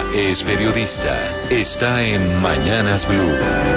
es periodista. Está en Mañanas Blue.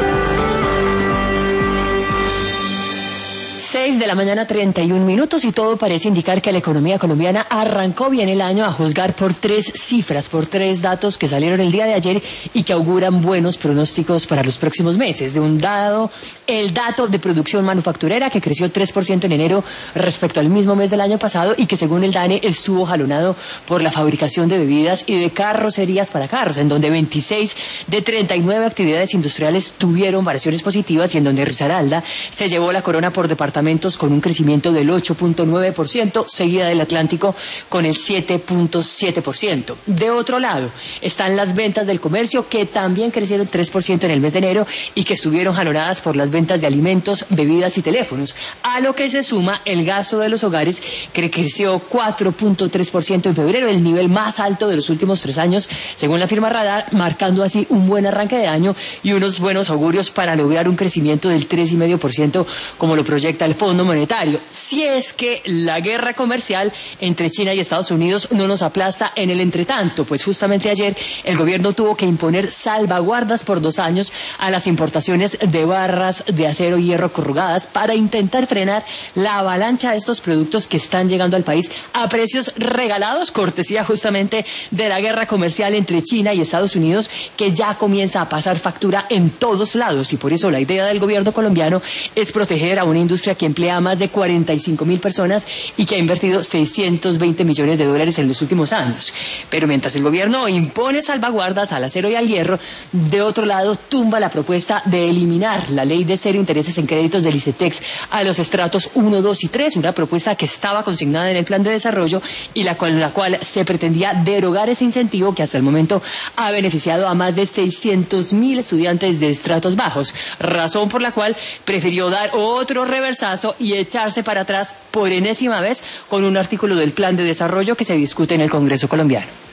6 de la mañana, 31 minutos, y todo parece indicar que la economía colombiana arrancó bien el año, a juzgar por 3 cifras, por 3 datos que salieron el día de ayer y que auguran buenos pronósticos para los próximos meses. El dato de producción manufacturera, que creció 3% en enero respecto al mismo mes del año pasado, y que según el DANE estuvo jalonado por la fabricación de bebidas y de carrocerías para carros, en donde 26 de 39 actividades industriales tuvieron variaciones positivas, y en donde Risaralda se llevó la corona por departamentos con un crecimiento del 8.9%, seguida del Atlántico con el 7.7%. De otro lado, están las ventas del comercio, que también crecieron 3% en el mes de enero y que estuvieron jalonadas por las ventas de alimentos, bebidas y teléfonos, a lo que se suma el gasto de los hogares, que creció 4.3% en febrero, el nivel más alto de los últimos 3 años, según la firma Radar, marcando así un buen arranque de año y unos buenos augurios para lograr un crecimiento del 3,5%, como lo proyecta el Fondo Monetario, si es que la guerra comercial entre China y Estados Unidos no nos aplasta en el entretanto, pues justamente ayer el gobierno tuvo que imponer salvaguardas por 2 años a las importaciones de barras de acero y hierro corrugadas para intentar frenar la avalancha de estos productos que están llegando al país a precios regalados, cortesía justamente de la guerra comercial entre China y Estados Unidos, que ya comienza a pasar factura en todos lados. Y por eso la idea del gobierno colombiano es proteger a una industria que emplea a más de 45,000 personas y que ha invertido $620 millones en los últimos años. Pero mientras el gobierno impone salvaguardas al acero y al hierro, de otro lado tumba la propuesta de eliminar la ley de cero intereses en créditos del ICETEX a los estratos 1, 2 y 3, una propuesta que estaba consignada en el plan de desarrollo y la cual se pretendía derogar ese incentivo que hasta el momento ha beneficiado a más de 600,000 estudiantes de estratos bajos, razón por la cual prefirió dar otro reversazo y echarse para atrás por enésima vez con un artículo del plan de desarrollo que se discute en el Congreso colombiano.